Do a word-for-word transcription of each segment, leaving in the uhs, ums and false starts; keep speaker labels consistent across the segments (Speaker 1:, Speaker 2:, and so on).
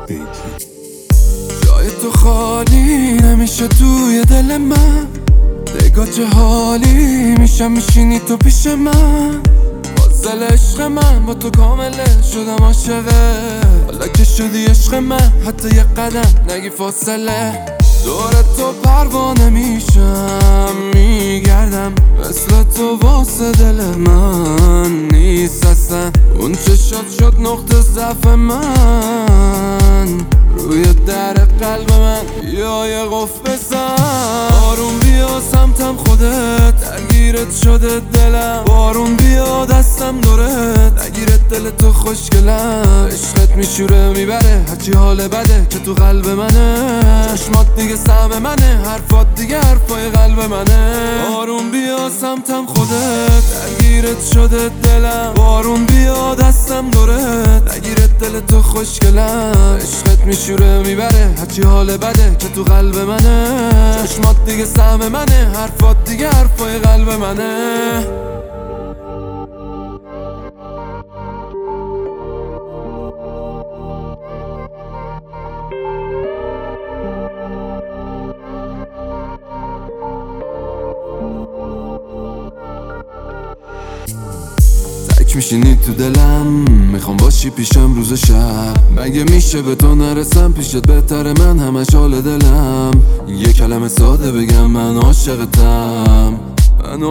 Speaker 1: جای تو خالی نمیشه توی دل من، نگاه چه حالی میشم میشینی تو پیش من. فاصله عشق من با تو کامله شدم عاشقه، حالا که شدی عشق من حتی یه قدم نگی فاصله. دور تو پروانه میشم میگردم، مثل تو واسه دل من نیست اصلا. اون چه شد شد نقطه ضعف من، روی در قلب من بیا یه قفل بزن. بارون بیا سمتم خودت، درگیرت شده دلم. بارون بیا دستم دورت، نگیرت دل تو خوشگلم. عشقت میشوره میبره هرچی حال بده که تو قلب منه. چشمات دیگه سهم منه، حرفات دیگه حرفای قلب منه. بارون بیا سمتم خودت، درگیرت شده دلم. بارون بیا دستم دورت، نگیرت دل تو خوشگلم. عشقت میشوره میبره هرچی حال بده که تو قلب منه. چشمات دیگه سهم منه، حرفات دیگه حرفای قلب منه. تک میشینی تو دلم، میخوام باشی پیشم روز و شب. مگه میشه به تو نرسم پیشت بهتره من همش حال دلم. یه کلمه ساده بگم من عاشقتم، من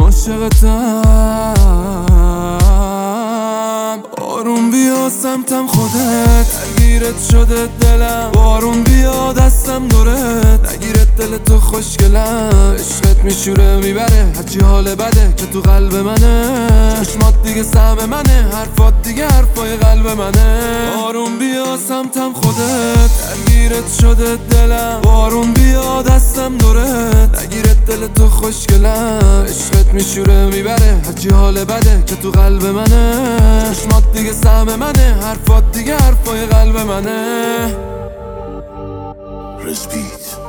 Speaker 1: عاشقتم. بارون بیا سمتم خودت، درگیرت شده دلم. بارون بیا دستم دورت، نگیرت دل تو خوشگلم. عشقت میشوره میبره هرچی حال بده که تو قلب منه. چشمات دیگه سهم منه، حرفات دیگه حرفای قلب منه. بارون بیا سمتم خودت، درگیرت شده دلم. بارون بیا دستم دورت، نگیرت دل تو خوشگلم. عشقت میشوره میبره هرچی حال بده که تو قلب منه. چشمات دیگه سهم منه، حرفات دیگه حرفای قلب منه.
Speaker 2: رسپیت